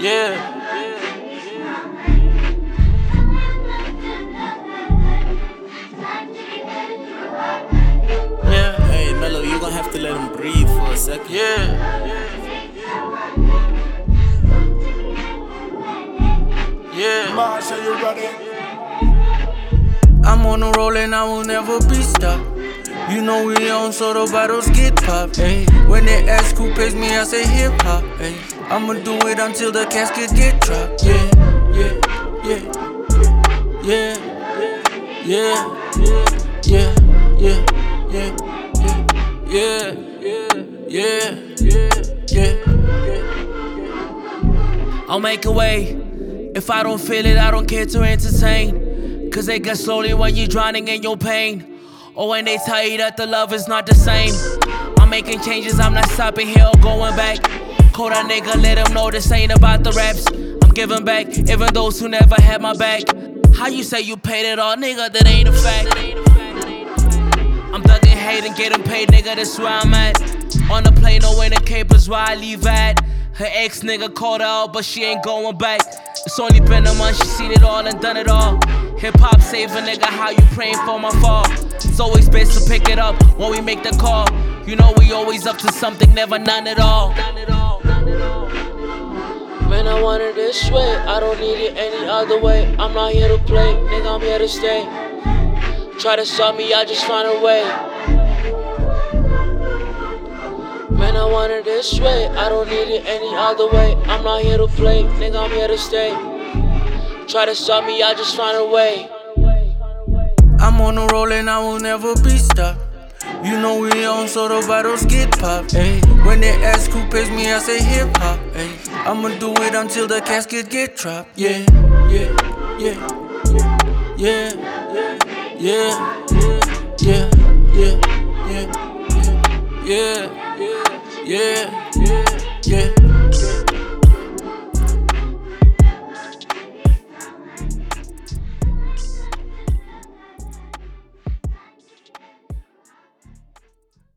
Yeah. Hey, Mello, you gon' have to let him breathe for a second. Yeah. Marshall, you ready? I'm on a roll and I will never be stopped. You know we on, so the bottles get popped. Ay. When they ask who pays me, I say hip hop. Ay. I'ma do it until the casket get dropped. Yeah, yeah, yeah, yeah, yeah, yeah, yeah, yeah, yeah, yeah, yeah. I'll make a way. If I don't feel it, I don't care to entertain. Cause they get slowly when you're drowning in your pain. Or when they tell you that the love is not the same. I'm making changes, I'm not stopping here or going back. Call that nigga, let him know this ain't about the raps. I'm giving back, even those who never had my back. How you say you paid it all, nigga, that ain't a fact. I'm thugging hate and getting paid, nigga, that's where I'm at. On the plane, no in the capers where I leave at. Her ex nigga called her out, but she ain't going back. It's only been a month, she seen it all and done it all. Hip hop save a nigga, how you praying for my fall? It's always best to pick it up when we make the call. You know we always up to something, never none at all. Man, I want it this way, I don't need it any other way. I'm not here to play, nigga, I'm here to stay. Try to stop me, I just find a way. Man, I want it this way, I don't need it any other way. I'm not here to play, nigga, I'm here to stay. Try to stop me, I just find a way. I'm on a roll and I will never be stopped. You know we on, so the bottles get popped. Ay. When they ask who pays me, I say hip hop. Ay. I'ma do it until the casket get dropped. Yeah, yeah, yeah, yeah, yeah, yeah, yeah, yeah, yeah, yeah, yeah, yeah.